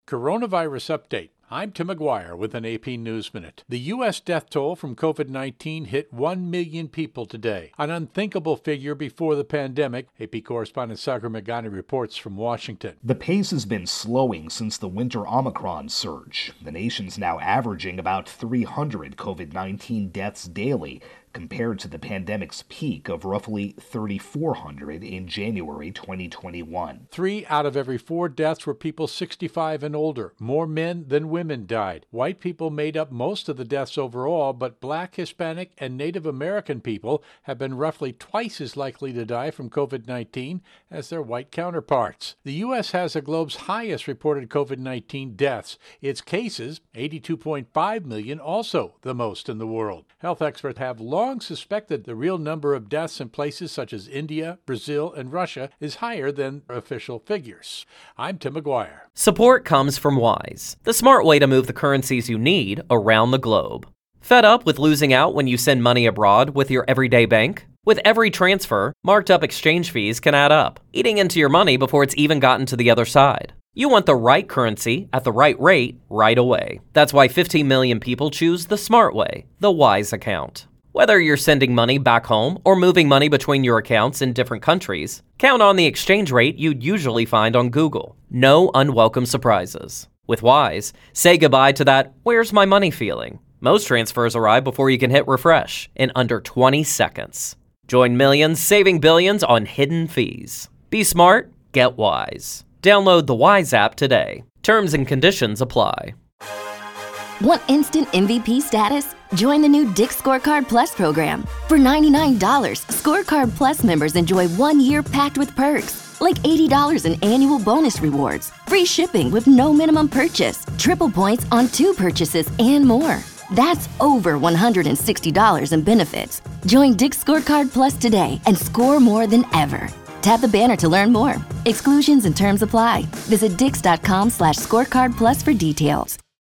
Coronavirus update. I'm Tim McGuire with an AP News Minute. The U.S. death toll from COVID-19 hit 1 million people today, an unthinkable figure before the pandemic. AP correspondent Sagar Meghani reports from Washington. The pace has been slowing since the winter Omicron surge. The nation's now averaging about 300 COVID-19 deaths daily, compared to the pandemic's peak of roughly 3,400 in January 2021. 3 out of every 4 deaths were people 65 and older. More men than women died. White people made up most of the deaths overall, but Black, Hispanic, and Native American people have been roughly twice as likely to die from COVID-19 as their white counterparts. The U.S. has the globe's highest reported COVID-19 deaths. Its cases, 82.5 million, also the most in the world. Health experts have long suspected the real number of deaths in places such as India, Brazil, and Russia is higher than official figures. I'm Tim McGuire. Support comes from Wise, the smart way to move the currencies you need around the globe. Fed up with losing out when you send money abroad with your everyday bank? With every transfer, marked up exchange fees can add up, eating into your money before it's even gotten to the other side. You want the right currency at the right rate right away. That's why 15 million people choose the smart way, the Wise account. Whether you're sending money back home or moving money between your accounts in different countries, count on the exchange rate you'd usually find on Google. No unwelcome surprises. With Wise, say goodbye to that "where's my money" feeling. Most transfers arrive before you can hit refresh in under 20 seconds. Join millions saving billions on hidden fees. Be smart, get Wise. Download the Wise app today. Terms and conditions apply. Want instant MVP status? Join the new Dick's Scorecard Plus program. For $99, Scorecard Plus members enjoy 1 year packed with perks, like $80 in annual bonus rewards, free shipping with no minimum purchase, triple points on 2 purchases, and more. That's over $160 in benefits. Join Dick's Scorecard Plus today and score more than ever. Tap the banner to learn more. Exclusions and terms apply. Visit dix.com/scorecard plus for details.